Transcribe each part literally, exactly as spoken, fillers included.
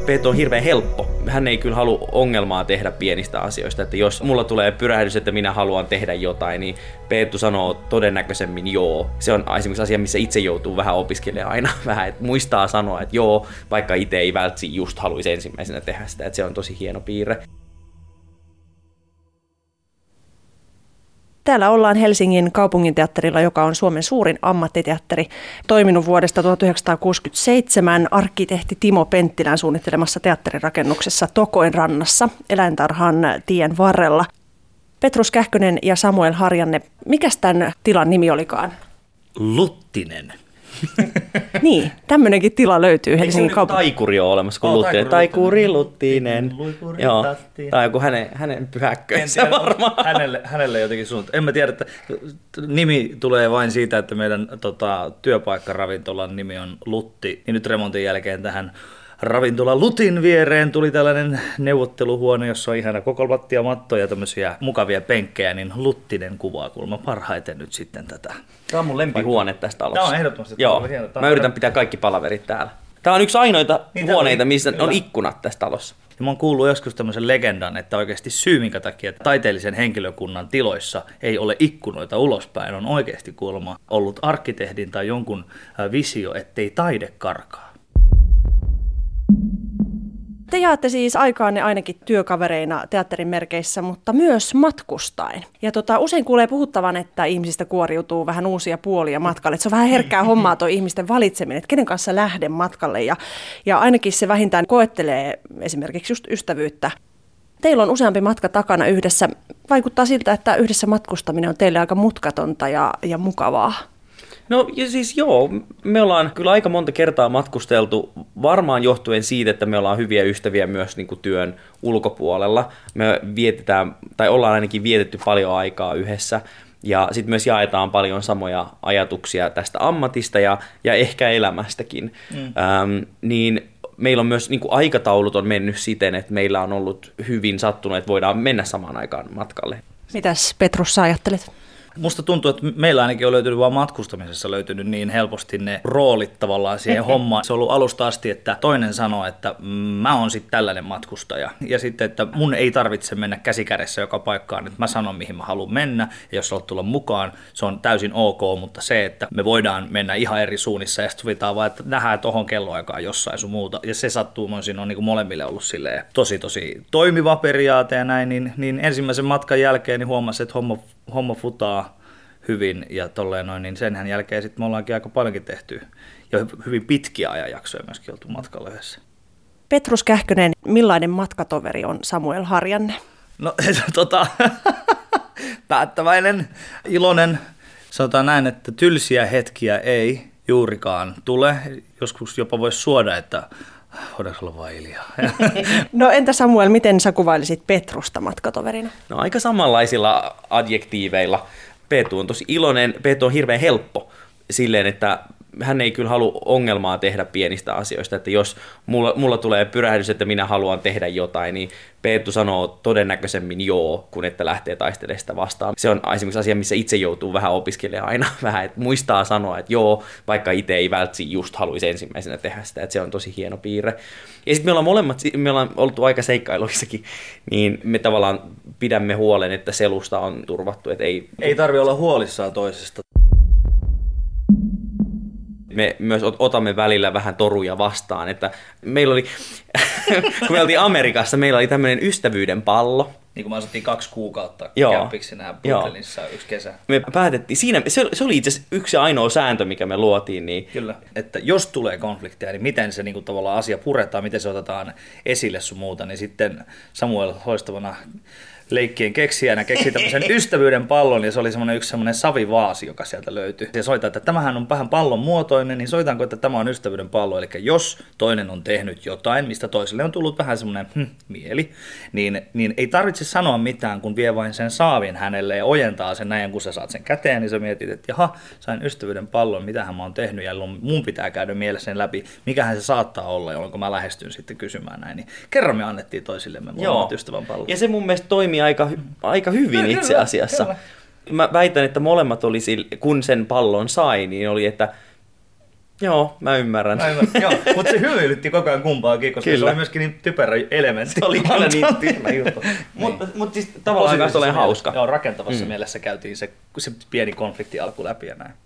Peetu on hirveän helppo. Hän ei kyllä halua ongelmaa tehdä pienistä asioista. Että jos mulla tulee pyrähdys, että minä haluan tehdä jotain, niin Peetu sanoo todennäköisemmin joo. Se on esimerkiksi asia, missä itse joutuu vähän opiskelemaan aina. Vähän, että muistaa sanoa, että joo, vaikka itse ei välttämättä just haluaisi ensimmäisenä tehdä sitä. Että se on tosi hieno piirre. Täällä ollaan Helsingin kaupunginteatterilla, joka on Suomen suurin ammattiteatteri. Toiminut vuodesta tuhatyhdeksänsataakuusikymmentäseitsemän arkkitehti Timo Penttilän suunnittelemassa teatterirakennuksessa Tokoinrannassa, Eläintarhan tien varrella. Petrus Kähkönen ja Samuel Harjanne, mikäs tämän tilan nimi olikaan? Luttinen. Niin, tämmöinenkin tila löytyy Helsingin kaupungissa. Taikuri on olemassa kuin oh, Luttinen. Taikuri Luttinen. Joo. Tai joku hänen, hänen pyhäkkönsä varmaan. Hänelle, hänelle jotenkin suuntaan. En mä tiedä, että nimi tulee vain siitä, että meidän tota, työpaikkaravintolan nimi on Lutti. Niin nyt remontin jälkeen tähän ravintola Lutin viereen tuli tällainen neuvotteluhuone, jossa on ihana koko lattiamatto ja tämmöisiä mukavia penkkejä, niin Luttinen kuvaa kuulemma parhaiten nyt sitten tätä. Tämä on mun lempihuone tästä alussa. Tämä on ehdottomasti. Joo, hieno. Mä yritän pitää kaikki palaverit täällä. Tämä on yksi ainoita niin, huoneita, missä kyllä on ikkunat tässä talossa. Ja mä oon kuullut joskus tämmöisen legendan, että oikeasti syy, minkä takia taiteellisen henkilökunnan tiloissa ei ole ikkunoita ulospäin, on oikeasti kuulemma ollut arkkitehdin tai jonkun visio, ettei taide karkaa. Te jaatte siis aikaanne ainakin työkavereina teatterin merkeissä, mutta myös matkustaen. Ja tota, usein kuulee puhuttavan, että ihmisistä kuoriutuu vähän uusia puolia matkalle. Et se on vähän herkkää hommaa tuo ihmisten valitseminen, että kenen kanssa lähden matkalle. Ja, ja ainakin se vähintään koettelee esimerkiksi just ystävyyttä. Teillä on useampi matka takana yhdessä. Vaikuttaa siltä, että yhdessä matkustaminen on teille aika mutkatonta ja, ja mukavaa. No ja siis joo, me ollaan kyllä aika monta kertaa matkusteltu, varmaan johtuen siitä, että me ollaan hyviä ystäviä myös niin kuin työn ulkopuolella. Me vietetään, tai ollaan ainakin vietetty paljon aikaa yhdessä, ja sitten myös jaetaan paljon samoja ajatuksia tästä ammatista ja, ja ehkä elämästäkin. Mm. Ähm, niin meillä on myös niin kuin aikataulut on mennyt siten, että meillä on ollut hyvin sattunut, että voidaan mennä samaan aikaan matkalle. Mitäs Petrus sä ajattelet? Musta tuntuu, että meillä ainakin on löytynyt vaan matkustamisessa löytynyt niin helposti ne roolit tavallaan siihen hommaan. Se on ollut alusta asti, että toinen sanoo, että mä oon sitten tällainen matkustaja. Ja sitten, että mun ei tarvitse mennä käsikädessä joka paikkaan, että mä sanon mihin mä haluan mennä. Ja jos haluat tulla mukaan, se on täysin ok, mutta se, että me voidaan mennä ihan eri suunnissa ja sitten sovitaan vaan, että nähdään tohon kelloaikaan jossain sun muuta. Ja se sattuu, mä siinä on niin kuin molemmille ollut silleen tosi tosi toimiva periaate ja näin, niin, niin ensimmäisen matkan jälkeen niin huomasin, että homma, homma futaa hyvin ja tolleen noin, niin senhän jälkeen sitten me ollaankin aika paljonkin tehty ja hyvin pitkiä ajanjaksoja myöskin oltu matkalla yhdessä. Petrus Kähkönen, millainen matkatoveri on Samuel Harjanne? No tota, päättäväinen, iloinen, sanotaan näin, että tylsiä hetkiä ei juurikaan tule. Joskus jopa voisi suoda, että voidaanko olla vaan hiljaa. No entä Samuel, miten sä kuvailisit Petrusta matkatoverina? No aika samanlaisilla adjektiiveilla. Peetu on tosi iloinen, Peetu on hirveän helppo silleen, että hän ei kyllä halua ongelmaa tehdä pienistä asioista, että jos mulla, mulla tulee pyrähdys, että minä haluan tehdä jotain, niin Peetu sanoo todennäköisemmin joo, kun että lähtee taistelemaan sitä vastaan. Se on esimerkiksi asia, missä itse joutuu vähän opiskelemaan aina, vähän, että muistaa sanoa, että joo, vaikka itse ei välttämättä just haluaisi ensimmäisenä tehdä sitä, että se on tosi hieno piirre. Ja sitten me ollaan molemmat, me ollaan oltu aika seikkailuissakin, niin me tavallaan pidämme huolen, että selusta on turvattu, että ei... Ei tarvitse olla huolissaan toisesta. Me myös otamme välillä vähän toruja vastaan, että meillä oli, kun me oltiin Amerikassa, meillä oli tämmöinen ystävyyden pallo. Niin kuin me asuttiin kaksi kuukautta Joo. kämpiksi nää Brooklynissa yksi kesä. Me päätettiin, siinä, se oli itse asiassa yksi ainoa sääntö, mikä me luotiin. Niin... Kyllä, että jos tulee konflikteja, niin miten se niin kuin tavallaan asia puretaan, miten se otetaan esille sun muuta, niin sitten Samuel loistavana leikkien keksijänä keksi tämmöisen ystävyyden pallon, ja se oli semmoinen yksi semmoinen savivaasi, joka sieltä löytyi. Ja soita, että tämähän on vähän pallon muotoinen, niin soitanko, että tämä on ystävyyden pallo. Eli jos toinen on tehnyt jotain, mistä toiselle on tullut vähän semmoinen hm, mieli, niin, niin ei tarvitse sanoa mitään, kun vie vain sen saavin hänelle ja ojentaa sen näin, kun sä saat sen käteen, niin sä mietit, että jaha, sain ystävyyden pallon, mitähän mä oon tehnyt, ja mun pitää käydä mielessä läpi, mikähän se saattaa olla, jolloin kun mä lähestyn sitten kysymään näin. Niin kerran me annettiin toisillemme molemmat ystävän pallon. Ja se mun mielestä toimii aika, aika hyvin no, itse asiassa. Kyllä, kyllä. Mä väitän, että molemmat oli, kun sen pallon sai, niin oli, että Joo, mä ymmärrän. Mä ymmärrän. Joo, mutta se hymyilytti koko ajan kumpaakin, koska kyllä. Se oli myöskin niin typerä elementti. Se oli kyllä niin typerä juttu. Mutta niin. mut siis tavallaan kanssa oli hauska. Joo, rakentavassa mm. mielessä käytiin se, se pieni konflikti alku läpi ja näin.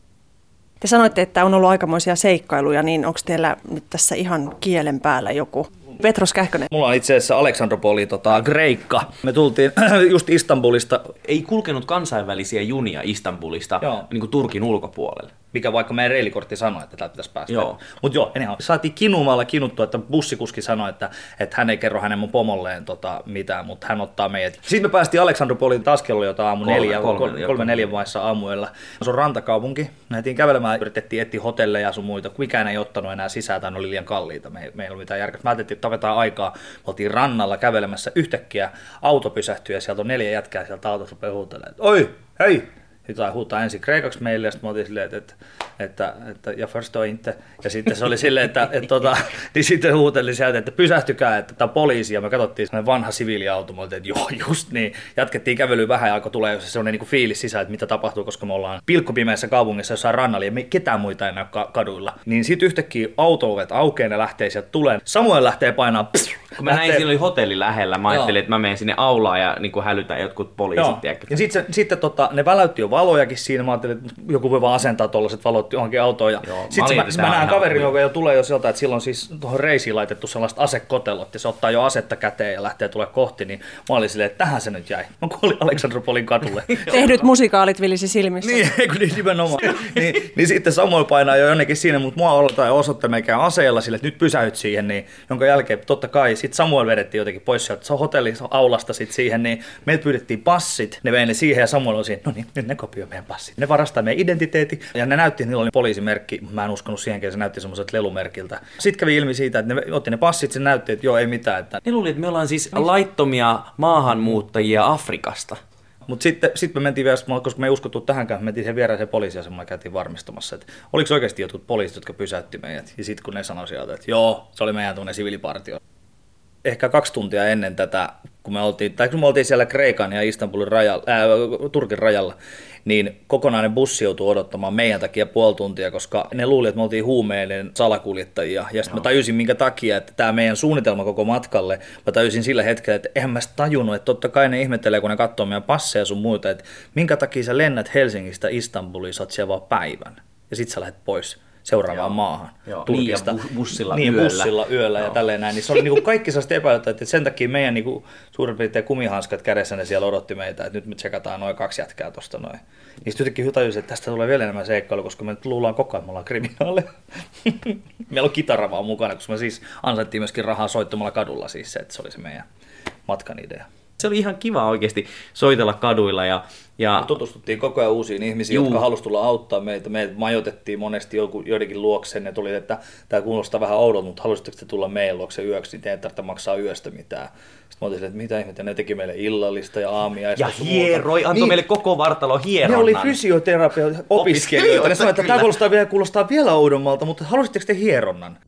Te sanoitte, että on ollut aikamoisia seikkailuja, niin onko teillä nyt tässä ihan kielen päällä joku? Petros Kähkönen. Mulla on itse asiassa Aleksandropoli, tota, Kreikka. Me tultiin just Istanbulista. Ei kulkenut kansainvälisiä junia Istanbulista niin kuin Turkin ulkopuolelle. Mikä vaikka meidän reilikortti sanoi, että täältä pitäisi päästä. Mutta joo, enää saatiin kinumalla kinuttua, että bussikuski sanoi, että, että hän ei kerro hänen mun pomolleen tota, mitään, mutta hän ottaa meidät. Sitten me päästiin Aleksandropolin taas kello jotain aamu kolme, neljä, kolme, kolme, kolme neljän vaiheessa aamuilla. Se on rantakaupunki. Nähtiin kävelemään, yritettiin etsiä hotelleja ja sun muita. Mikään ei ottanut enää sisään, tai ne oli liian kalliita. Me, me ei ollut mitään järkeä. Mä ajattelin, että tapetaan aikaa. Me oltiin rannalla kävelemässä yhtäkkiä. Auto pysähtyi ja sieltä on neljä jätkää sieltä autossa rupeaa huutelemaan. Oi, hei! Jotain huutaa ensin kreikaksi meille, ja sitten me oltiin silleen, että, että, että ja first inte. Ja sitten se oli silleen, että, että, että niin sitten huuteli sieltä, että pysähtykää, että tämä on poliisi, ja me katsottiin sellainen vanha siviiliauto, me oltiin, että joo, just niin. Jatkettiin kävelyä vähän, ja alkoi tulee sellainen niin kuin fiilis sisään, että mitä tapahtuu, koska me ollaan pilkkopimeässä kaupungissa jossain rannalla, ja me ketään muita ei näy kaduilla. Niin sitten yhtäkkiä auto-ovet aukeaa, ja lähtee sieltä tulee. Samuel lähtee painaa. Pss, kun mä lähtee... näin, siinä oli hotelli lähellä, mä ajattelin, joo. että mä menen sinne aulaan ja niin kuin hälytän jotkut poliisit. Joo. Ja sitten, sitten tota, ne väläytti jo valojakin siinä, mä ajattelin, että joku voi vaan asentaa tuollaiset valot johonkin autoon. Ja sitten mä, mä näen kaverin, joka jo tulee jo sieltä, että silloin siis tuohon reisiin laitettu sellaiset asekotelot, ja se ottaa jo asetta käteen ja lähtee tulee kohti, niin mä olin silleen, että tähän se nyt jäi. Mä kuulin Aleksandropolin kadulle. Tehdyt musikaalit vilisi silmissä. Niin, kun niin nimenomaan. niin, niin sitten Samuel painaa jo jonnekin siinä, mutta mua olotaan osoittaa meikään aseella sille, että nyt pysähyt siihen, niin jonka jälkeen totta kai sitten Samuel vedettiin jotenkin pois sieltä hotelliaulasta sitten siihen, niin meiltä pyydettiin passit, ne vei ne siihen ja Samuel on siinä, no niin, nyt ne kopioi meidän passit. Ne varastaa meidän identiteetin ja ne näytti, että niillä oli poliisimerkki, mä en uskonut siihenkään, se näytti semmoiset lelumerkiltä. Sitten kävi ilmi siitä, että ne otti ne passit, se näytti, että joo, ei mitään. Että... Ne luuli, että me ollaan siis laittomia maahanmuuttajia Afrikasta. Mutta sitten sit me mentiin vielä, koska me ei uskottu tähänkään, me mentiin siihen vieraaseen poliisiasemaan ja käytiin varmistamassa, että oliko oikeasti jotkut poliisit, jotka pysäytti meidät. Ja sitten kun ne sanoi sieltä, että joo, se oli meidän tuonne siviilipartio. Ehkä kaksi tuntia ennen tätä, kun me oltiin, tai kun me oltiin siellä Kreikan ja Istanbulin rajalla, ää, Turkin rajalla, niin kokonainen bussi joutui odottamaan meidän takia puoli tuntia, koska ne luuli, että me oltiin huumeiden salakuljettajia. Ja sitten mä tajusin, minkä takia, että tämä meidän suunnitelma koko matkalle, mä tajusin sillä hetkellä, että eihän mä sitä tajunnut, että totta kai ne ihmettelee, kun ne katsoo meidän passeja sun muuta, että minkä takia sä lennät Helsingistä Istanbuliin, sä oot siellä vaan päivän, ja sit sä lähdet pois seuraavaan Joo. maahan Joo. Turkista. Niin, bussilla niin, yöllä. bussilla yöllä ja tälleen näin. Niin se oli niinku kaikki sellaiset epäilyt, että sen takia meidän niinku suurin piirtein kumihanskat kädessä ne siellä odotti meitä, että nyt me tsekataan noin kaksi jätkää tuosta noin. Niin sitten jotenkin tajusin, että tästä tulee vielä enemmän seikkailu, koska me nyt luullaan koko ajan, että me ollaan kriminaaleja. Meillä on kitara vaan mukana, koska me siis ansaittiin myöskin rahaa soittamalla kadulla siis se, että se oli se meidän matkan idea. Se oli ihan kiva oikeasti soitella kaduilla. Ja, ja... Me tutustuttiin koko ajan uusiin ihmisiin, Juu. jotka halusivat tulla auttaa meitä. Me majoitettiin monesti joidenkin luokseen. Ne tuli, että tämä kuulostaa vähän oudolta, mutta haluaisitteko te tulla meidän luokse yöksi, niin te ei tarvitse maksaa yöstä mitään. Sitten mä otin että mitä ihmettä, ne teki meille illallista ja aamiaista. Ja hieroi, antoi niin. meille koko vartalo hieronnan. Ne oli fysioterapia-opiskelijoita. Ne sanoivat, että tämä kuulostaa vielä, kuulostaa vielä oudommalta, mutta haluaisitteko te hieronnan?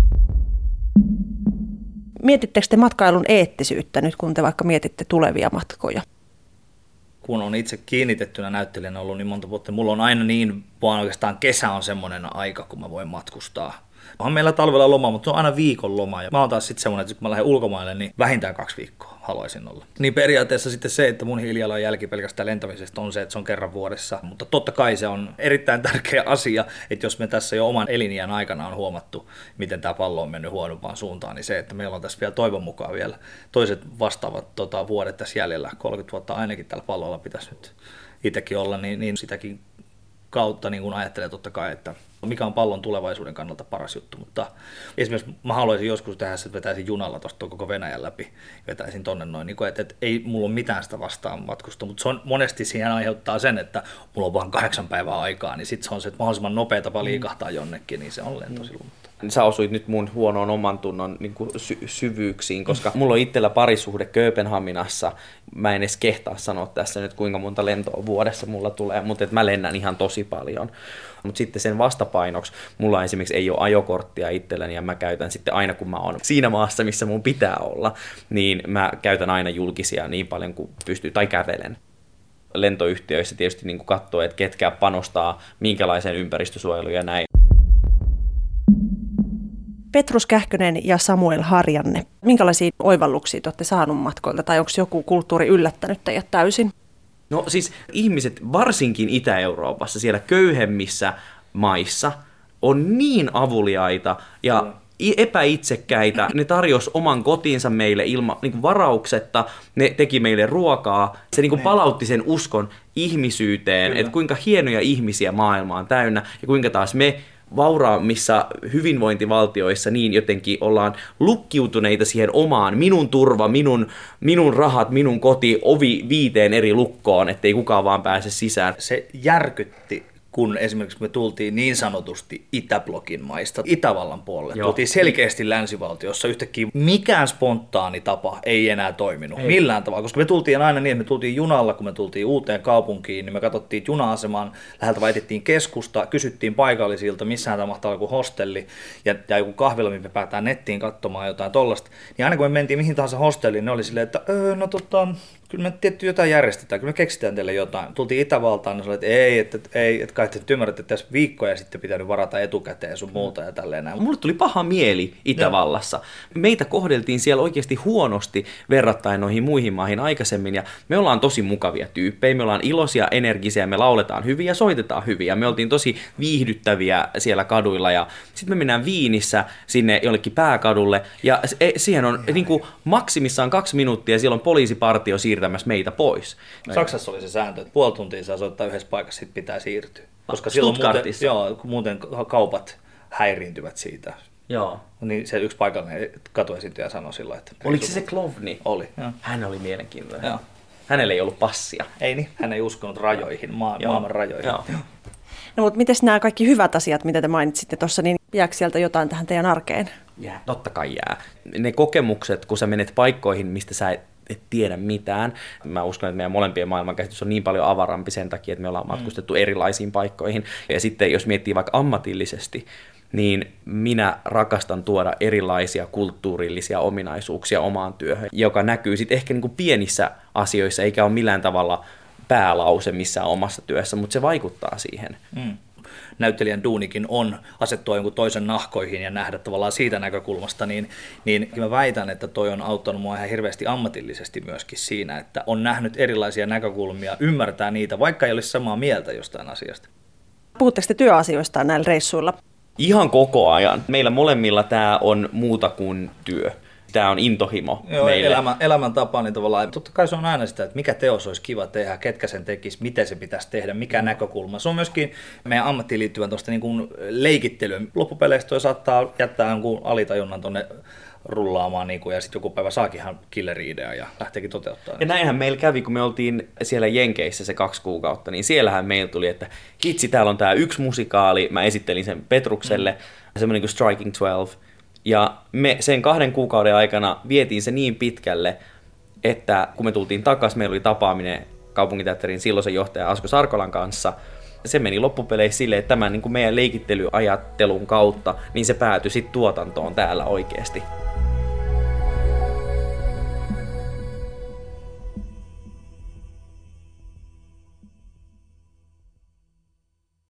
Mietittekö te matkailun eettisyyttä nyt, kun te vaikka mietitte tulevia matkoja? Kun on itse kiinnitettynä näyttelijänä ollut niin monta vuotta, mulla on aina niin, vaan oikeastaan kesä on semmoinen aika, kun mä voin matkustaa. Onhan meillä talvella loma, mutta se on aina viikon loma. Ja mä oon taas sitten semmoinen, että kun mä lähden ulkomaille, niin vähintään kaksi viikkoa haluaisin olla. Niin periaatteessa sitten se, että mun hiilijalanjälki pelkästään lentämisestä on se, että se on kerran vuodessa. Mutta totta kai se on erittäin tärkeä asia, että jos me tässä jo oman eliniän aikana on huomattu, miten tämä pallo on mennyt huonompaan suuntaan, niin se, että meillä on tässä vielä toivon mukaan vielä toiset vastaavat tota, vuodet tässä jäljellä, kolmekymmentä vuotta ainakin tällä pallolla pitäisi nyt itsekin olla, niin, niin sitäkin kautta niin kun ajattelee totta kai, että mikä on pallon tulevaisuuden kannalta paras juttu, mutta esimerkiksi mä haluaisin joskus tehdä, että vetäisin junalla tuosta koko Venäjän läpi, vetäisin tonne noin, niin että, että ei mulla ole mitään sitä vastaan matkusta, mutta se on monesti siihen aiheuttaa sen, että mulla on vain kahdeksan päivää aikaa, niin sitten se on se, että mahdollisimman nopea tapa liikahtaa jonnekin, niin se on lento silloin. Sä osuit nyt mun huonoon oman tunnon niin kuin sy- syvyyksiin, koska mulla on itsellä parisuhde Kööpenhaminassa. Mä en edes kehtaa sanoa tässä nyt, kuinka monta lentoa vuodessa mulla tulee, mutta et mä lennän ihan tosi paljon. Mutta sitten sen vastapainoksi mulla esimerkiksi ei ole ajokorttia itselläni ja mä käytän sitten aina, kun mä oon siinä maassa, missä mun pitää olla, niin mä käytän aina julkisia niin paljon kuin pystyy tai kävelen. Lentoyhtiöissä tietysti niin kuin katsoo, että ketkä panostaa minkälaiseen ympäristösuojeluun ja näin. Petrus Kähkönen ja Samuel Harjanne, minkälaisia oivalluksia te olette saanut matkoilta tai onko joku kulttuuri yllättänyt teidät täysin? No siis ihmiset, varsinkin Itä-Euroopassa, siellä köyhemmissä maissa, on niin avuliaita ja epäitsekkäitä. Ne tarjosi oman kotinsa meille ilman niin kuin varauksetta, ne teki meille ruokaa. Se niin kuin palautti sen uskon ihmisyyteen, että kuinka hienoja ihmisiä maailma on täynnä ja kuinka taas me vauraammissa hyvinvointivaltioissa niin jotenkin ollaan lukkiutuneita siihen omaan minun turva, minun, minun rahat, minun koti, ovi viiteen eri lukkoon, ettei kukaan vaan pääse sisään. Se järkytti, kun esimerkiksi me tultiin niin sanotusti Itäblokin maista Itävallan puolelle. Joo. Tultiin selkeästi länsivaltiossa. Yhtäkkiä mikään spontaani tapa ei enää toiminut. Ei. Millään tavalla. Koska me tultiin aina niin, että me tultiin junalla, kun me tultiin uuteen kaupunkiin, niin me katsottiin juna-asemaan, läheltä vaan etittiin keskusta, kysyttiin paikallisilta, missään tämä mahtaa olla joku hostelli ja, ja joku kahvila, mihin me päätään nettiin katsomaan jotain tollasta. Niin aina kun me mentiin mihin tahansa hostelliin, ne oli silleen, että öö, no tota... Kyllä me tietty jotain järjestetään, kyllä me keksitään teille jotain. Tultiin Itävaltaan, niin sanoin, että ei, että, ei, että kai te ymmärrätte, että tässä viikkoja sitten pitänyt varata etukäteen sun muuta ja tälleen näin. Mulle tuli paha mieli Itävallassa. No. Meitä kohdeltiin siellä oikeasti huonosti verrattain noihin muihin maihin aikaisemmin ja me ollaan tosi mukavia tyyppejä, me ollaan iloisia, energisiä, me lauletaan hyvin ja soitetaan hyvin ja me oltiin tosi viihdyttäviä siellä kaduilla ja sitten me mennään Viinissä sinne jollekin pääkadulle ja siihen on niin kuin maksimissaan kaksi minuuttia ja siellä on poliisipartio siirtynyt meitä pois. Saksassa oli se sääntö, että puoli tuntia saa soittaa yhdessä paikassa, sitten pitää siirtyä. Koska silloin muuten, joo, muuten kaupat häiriintyvät siitä. Joo. Niin se yksi paikallinen katuesiintyjä sanoi silloin, että... Oliko se se Klovni? Oli. Joo. Hän oli mielenkiintoinen. Joo. Hänellä ei ollut passia. Ei niin, hän ei uskonut rajoihin, maa, maailman rajoihin. Joo. No mutta miten nämä kaikki hyvät asiat, mitä te mainitsitte tuossa, niin jääkö sieltä jotain tähän teidän arkeen? Jää, totta kai jää. Ne kokemukset, kun sä menet paikkoihin, mistä sä et et tiedä mitään. Mä uskon, että meidän molempien maailmankäsitys on niin paljon avarampi sen takia, että me ollaan matkustettu erilaisiin paikkoihin. Ja sitten jos miettii vaikka ammatillisesti, niin minä rakastan tuoda erilaisia kulttuurillisia ominaisuuksia omaan työhön, joka näkyy sitten ehkä niin kuin pienissä asioissa, eikä ole millään tavalla päälause missään omassa työssä, mutta se vaikuttaa siihen. Mm. Näyttelijän duunikin on asettua jonkun toisen nahkoihin ja nähdä tavallaan siitä näkökulmasta, niin, niin mä väitän, että toi on auttanut mua ihan hirveästi ammatillisesti myöskin siinä, että on nähnyt erilaisia näkökulmia, ymmärtää niitä, vaikka ei olisi samaa mieltä jostain asiasta. Puhutteko te työasioista näillä reissuilla? Ihan koko ajan. Meillä molemmilla tämä on muuta kuin työ. Tämä on intohimo Joo, meille. Elämä, elämäntapa, niin tavallaan, totta kai se on aina sitä, että mikä teos olisi kiva tehdä, ketkä sen tekisi, miten se pitäisi tehdä, mikä mm. näkökulma. Se on myöskin meidän ammattiin liittyvän tuosta niin kuin leikittelyyn. Loppupeleistä toi saattaa jättää jonkun alitajunnan tuonne rullaamaan niin kuin, ja sitten joku päivä saakin ihan killeri-idea ja lähteekin toteuttaa. Ja näinhän meillä kävi, kun me oltiin siellä Jenkeissä se kaksi kuukautta, niin siellähän meillä tuli, että hitsi, täällä on tämä yksi musikaali, mä esittelin sen Petrukselle, mm. semmoinen kuin Striking twelve. Ja me sen kahden kuukauden aikana vietiin se niin pitkälle, että kun me tultiin takaisin, meillä oli tapaaminen kaupunginteatterin silloisen johtaja Asko Sarkolan kanssa. Se meni loppupeleissä silleen, että tämän niin kuin meidän leikittelyaajattelun kautta, niin se päätyi sitten tuotantoon täällä oikeasti.